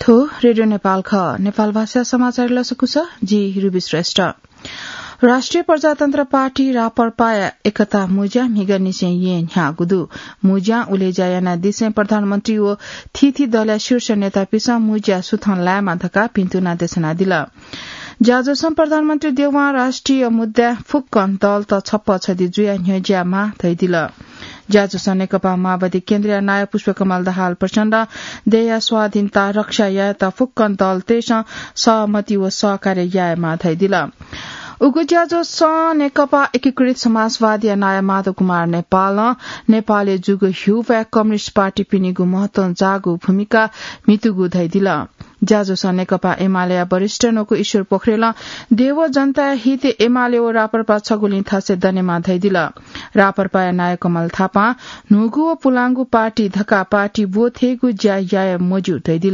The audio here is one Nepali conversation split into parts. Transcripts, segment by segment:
थो रेडियो नेपाल ख नेपाल भाषा समाचार लसकुस जी रुबी श्रेष्ठ राष्ट्रिय प्रजातन्त्र पार्टी रापरपा एकता मुजा मिग निसे ये न्यागुदु मुजा उलेजा याना दिसे प्रधानमन्त्री ओ थिथि दल शीर्ष नेता पिसा मुजा सुथन लामा धका पिन्तुना देशना दिल जाजोसम प्रधानमन्त्री देउवा राष्ट्रिय मुद्दा फुक्कन दल त छप्प छदि जुया न्यज्यामा थैदिल जाजोस नेकपा माओवादी केन्द्रीय नायक पुष्पकमल दाहाल प्रचण्ड देय स्वाधीनता रक्षा याता फुक्कन दल तेस सहमति व सहकार्य यामा थैदिल उगु ज्याजो स नेकपा एकीकृत समाजवादी नाय माधव कुमार नेपालले जुगु ह्युव्या कम्युनिष्ट पार्टी पिनिगु महत्व जागु भूमिका मितुगु धैदिल ज्याजोस नेकपा एमाले वरिष्ठ नोको ईश्वर पोखरेल देव जनता हित एमाले ओ रापरपा छगुलिन थासे दनेमा धैदिल रापरपा नाय कमल थापा नुगु ओ पुलांगु पार्टी धका पार्टी बोथेगु ज्या मोजु धैदिल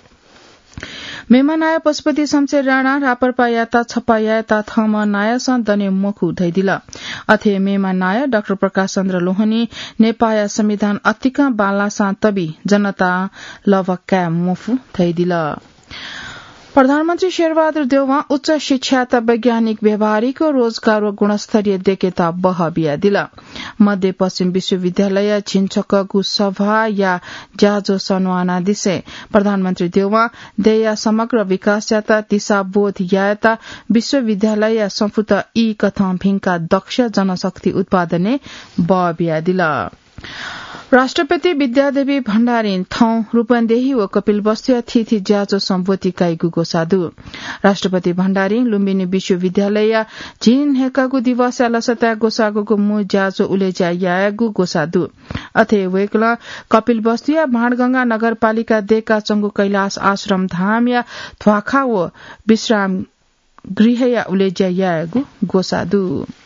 मेमा नाय पशुपति शमशेर राणा रापरपा याता छप्पा याता थम नाय स दने मोखु धैदिल अथे मेमा नाय डाक्टर प्रकाश चन्द्र लोहनी नेपाया संविधान अतिका बाला सा तबी जनता लवक्का मोफु धैदिल प्रधानमन्त्री शेरबहादुर देउवा उच्च शिक्षा त वैज्ञानिक व्यावहारिक रोजगार व गुणस्तरीय देखेता बहबिया दिल मध्य पश्चिम विश्वविद्यालय छिन्छकगु सभा या जाजो सनवाना दिसे प्रधानमन्त्री देउवा देया समग्र विकास याता दिशा बोध याता विश्वविद्यालय संफुत ई कथम भिंका दक्ष जनशक्ति उत्पादने बहबिया दिल राष्ट्रपति विद्यादेवी भण्डारी थौ रूपन्देही व कपिलवस्तु थिथि ज्याजो सम्बोधि काइगु गोसादु राष्ट्रपति भण्डारी लुम्बिनी विश्वविद्यालय झिन हेकागु दिवस लसता गोसागुको मु ज्याजो उलेजा यागु गोसादु अथे वेकला कपिलवस्तु या भाँडगंगा नगरपालिका देका चंगु कैलाश आश्रम धाम या थ्वाखा व विश्राम गृह या उलेजा यागु गोसादु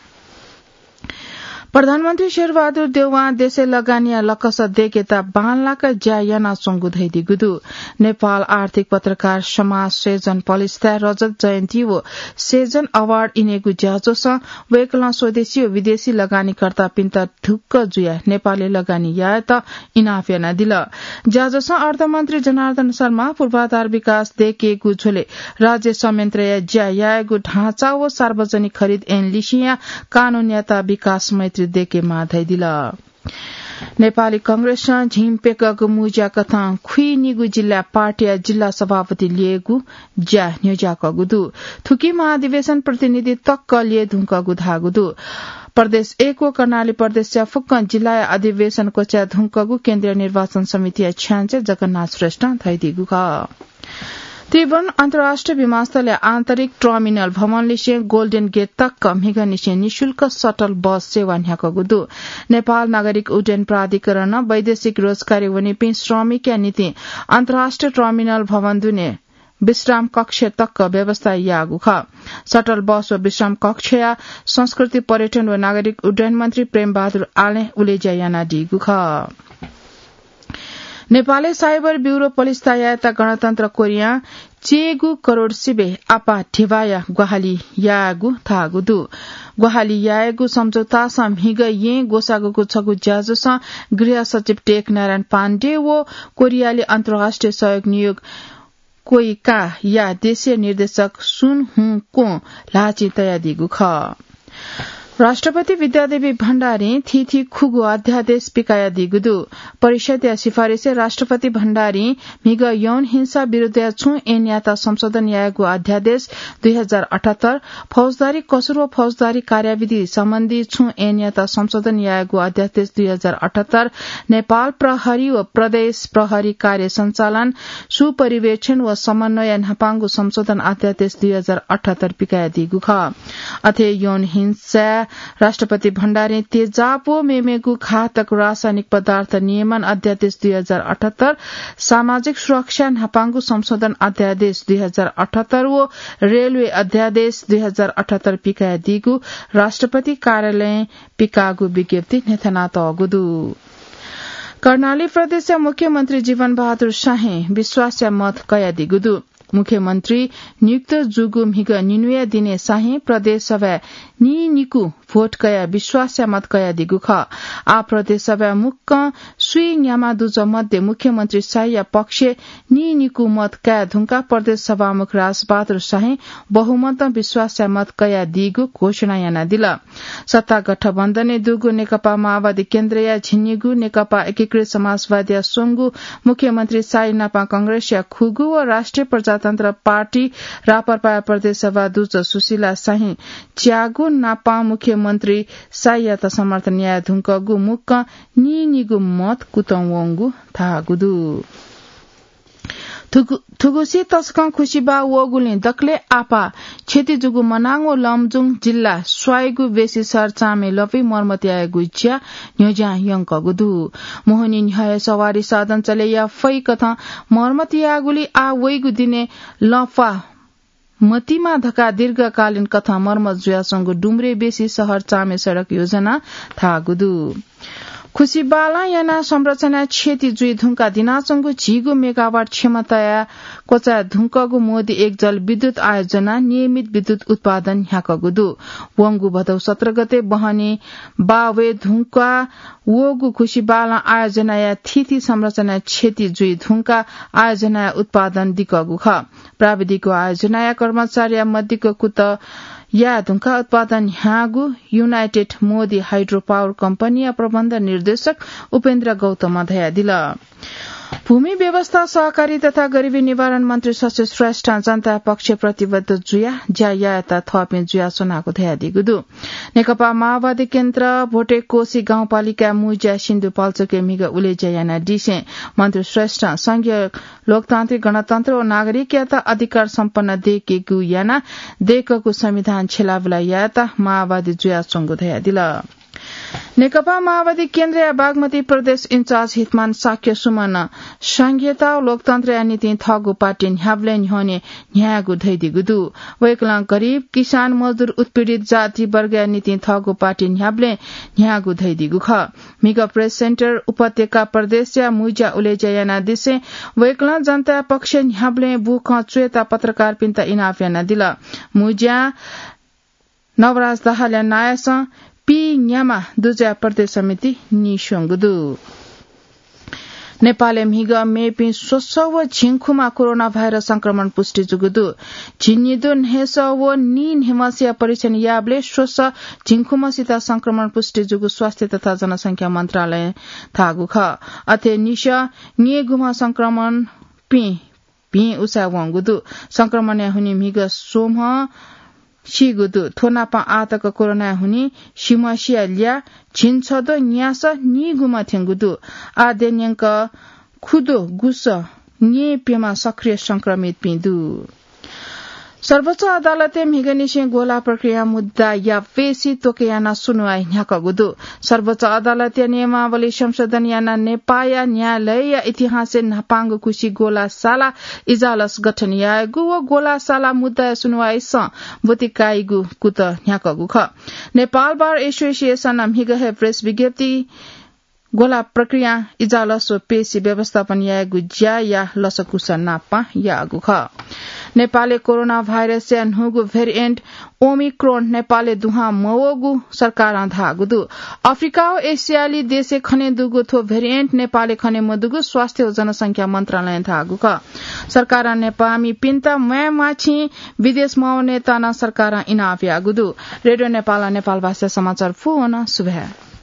प्रधानमन्त्री शेरबहादुर देउवा देशे लगानिया लकस देकेता बानलाक ज्यायना संगु धैदिगुदु नेपाल आर्थिक पत्रकार समाज सेजन पलिस्ता रजत जयन्ती व सेजन अवार्ड इनेगु ज्याजोस वेकला स्वदेशी व विदेशी लगानीकर्ता पिन्ता ढुक्क जुया नेपाली लगानी यात इनाफेना दिल ज्याजोस अर्थमन्त्री जनार्दन शर्मा पूर्वाधार विकास देकेगु झोले राज्य संयन्त्र ज्यायागु ढाँचा व सार्वजनिक खरिद एन लिसिया कानून्यता विकास मैत्री देके माधैदिल नेपाली कंग्रेस झिम्पेकगु मुजा कथा खुई निगु जिल्ला पार्टी जिल्ला सभापति लिएगु ज्या न्युजाकगुदु थुकी महाधिवेशन प्रतिनिधि तक्क लिए धुंकगु धागुदु प्रदेश 1 को कर्णाली प्रदेश फुक्कन जिल्ला अधिवेशन को च्या धुंकगु केन्द्रीय निर्वाचन समिति छ्यान्चे जगन्नाथ श्रेष्ठ थैदिगु त्रिभुवन अन्तर्राष्ट्रिय विमानस्थल आन्तरिक टर्मिनल भवनले गोल्डन गेट तक मिगनिसे निशुल्क शटल बस सेवा न्याकगुदु नेपाल नागरिक उड्डयन प्राधिकरण वैदेशिक रोजगारी वनिपि श्रमिक नीति अन्तर्राष्ट्रिय टर्मिनल भवन दुने विश्राम कक्ष तक व्यवस्था यागु ख शटल बस व विश्राम कक्ष या संस्कृति पर्यटन व नागरिक उड्डयन मन्त्री प्रेम बहादुर आले उलेजा याना दिगु ख नेपाली साइबर ब्यूरो पुलिस तयाता गणतन्त्र कोरिया चेगु करोड़ सिबे आपा ठेवाया गुहाली यागु थागुदु गुहाली यागु सम्झौता समिग ये गोसागुको छगु ज्याजोस गृह सचिव टेक नारायण पाण्डे व कोरियाली अन्तर्राष्ट्रिय सहयोग नियोग कोई का या देशीय निर्देशक सुन हु को लाची तया दिगु ख राष्ट्रपति विद्यादेवी भण्डारी थिथि खुगु अध्यादेश पिकाया दिगुदु परिषद या सिफारिसे राष्ट्रपति भण्डारी मिग यौन हिंसा विरूद्ध छु एन्याता संशोधन यागु अध्यादेश 2078 फौजदारी कसुर व फौजदारी कार्यविधि सम्बन्धी छु एन्याता संशोधन यागु अध्यादेश 2078 नेपाल प्रहरी व प्रदेश प्रहरी कार्य सञ्चालन सुपरिवेक्षण व समन्वय नापाङ्गु संशोधन अध्यादेश 2078 पिकाया दिगु ख अथे यौन हिंसा राष्ट्रपति भण्डारी तेजाबो मेमेगु घातक रासायनिक पदार्थ नियमन अध्यादेश 2078 सामाजिक सुरक्षा नापाङ्गु संशोधन अध्यादेश 2078 व रेलवे अध्यादेश 2078 पिकाया दिगु राष्ट्रपति कार्यालय पिकागु विज्ञप्ति नेथना तगुदु कर्णाली प्रदेश मुख्यमन्त्री जीवन बहादुर शाहे विश्वास मत कया दिगुदु मुख्यमन्त्री नियुक्त जुगु मिग निनुया दिने साही प्रदेश सभा निकु भोट कया विश्वास मत कया दिगु ख आ प्रदेश सभा मुक्क सुई न्यामा दुज मध्ये मुख्यमन्त्री साई पक्ष निकु मत कया धुंका प्रदेश सभामुख राजबहादुर शाही बहुमत विश्वास मत कया दिगु घोषणा याना दिल सत्ता गठबन्धन दुगु नेकपा माओवादी केन्द्रीय झिन्निगु नेकपा एकीकृत समाजवादी सोंगु मुख्यमन्त्री साई नापा कांग्रेस या खुगु व राष्ट्रिय प्रजातन्त्र पार्टी रापरपा प्रदेश सभा दुज सुशीला शाही च्यागु नापा मुख्यमन्त्री साई त समर्थन न्याय धुंकगु मुक्क निगु मत कुतवंगु थागुदु थुगुसी तस्का खुशीबा वगुले दक्ले आपा क्षति जुगु मनाङो लमजुङ जिल्ला स्वाइगु बेसी सर चामे लपी मर्मतिया गुज्या न्योजा यंक गुदु मोहनी न्याय सवारी साधन चले या फै कथा मर्मतिया गुली आ वैगु दिने लफा मतीमा धका दीर्घकालीन कथा मर्मत जुयासँग डुम्रे बेसी शहर चामे सड़क योजना थागुदु खुशीबाला याना संरचना क्षति जुई धुंका दिनाचंगु झिगु मेगावाट क्षमताया कोचा धुंकगु मोदी एक जल विद्युत आयोजना नियमित विद्युत उत्पादन ह्याकगुदु वंगु भदौ 17 गते बहने बावे धुंका वोगु खुशीबाला आयोजना या थिथि संरचना क्षति जुई धुंका आयोजना उत्पादन दिकगु ख प्राविधिक आयोजना या कर्मचारी मध्यको कुत या धुंका उत्पादन ह्यागु United Modi Hydro Power Company प्रबन्ध निर्देशक उपेन्द्र गौतम धया दिल भूमि व्यवस्था सहकारी तथा गरीबी निवारण मन्त्री शशि श्रेष्ठ जनता पक्ष प्रतिबद्ध जुया ज्यायाता थपे जुया सोनाको धया दिगुदु नेकपा माओवादी केन्द्र भोटे कोशी गाउँपालिका मुज्या सिन्धुपाल्चोके मिग उले जयाना डिसे मन्त्री श्रेष्ठ संघीय लोकतान्त्रिक गणतन्त्र र नागरिकता अधिकार सम्पन्न देकेगु याना देकको संविधान छेलावला याता माओवादी जुया संगो धया दिल नेकपा माओवादी केन्द्रीय बागमती प्रदेश इन्चार्ज हितमान साक्य सुमन संघीयता लोकतन्त्र नीति थगु पार्टी न्याब्ले न्होने न्यायगु धैदिगुदु वैकला गरीब किसान मजदूर उत्पीड़ित जाति वर्ग नीति थगु पार्टी न्याब्ले न्यायगु धैदिगु ख मिग प्रेस सेन्टर उपत्यका प्रदेश या मुजा उलेजा याना दिसे वैकला जनता पक्ष न्याब्ले बुख चुएता पत्रकार पिन्ता इनाफ याना दिल मुजा नवराज दाहाल नायस पी न्यामा दुजा प्रदेश समिति निशोंगुदु नेपाल मिग मेपी सोसव झिङखुमा कोरोना भाइरस संक्रमण पुष्टि जुगुदु झिन्निदु हेसव नीन हेमसिया परीक्षण याबले सोस झिङखुमसित संक्रमण पुष्टि जुगु स्वास्थ्य तथा जनसंख्या मन्त्रालय थागु ख अथे निश निगुमा संक्रमण पी उसा वंगुदु संक्रमण हुने मिग सोम शिगुदु थोनापा आतक कोरोना हुने सिमसिया ल्या छिन्छदो न्यास निगुमा थेंगुदु आदेन्यंक खुदो गुस nye पेमा सक्रिय संक्रमित पिन्दु सर्वोच्च अदालतले मिगनिसे गोला प्रक्रिया मुद्दा या फेसी तोकेयाना सुनुवाई न्याकगुदु सर्वोच्च अदालतीय नियमावली संशोधन याना नेपाया न्यायालय या इतिहास नापांग कुशी गोला साला इजालस गठन यागु व गोला साला मुद्दा सुनुवाई स बोतिकाइगु कुत न्याकगु ख नेपाल बार एसोसिएसन मिगहे प्रेस विज्ञप्ति गोला प्रक्रिया इजालस पेशी व्यवस्थापन यागु ज्या या लसकुसा नापा यागु ख नेपाले कोरोना भाइरस से नुगु भेरिएन्ट ओमिक्रोन नेपाले दुहा मवगु सरकार धागुदु अफ्रिका ओ एशियाली देशे खने दुगु थो भेरिएन्ट नेपाले खने मदुगु स्वास्थ्य ओ जनसंख्या मन्त्रालय धागु क सरकार नेपामी पिन्ता मै माछि विदेश माउने तना सरकार इनाफ यागुदु रेडियो नेपाल नेपाल भाषा समाचार फोन सुबह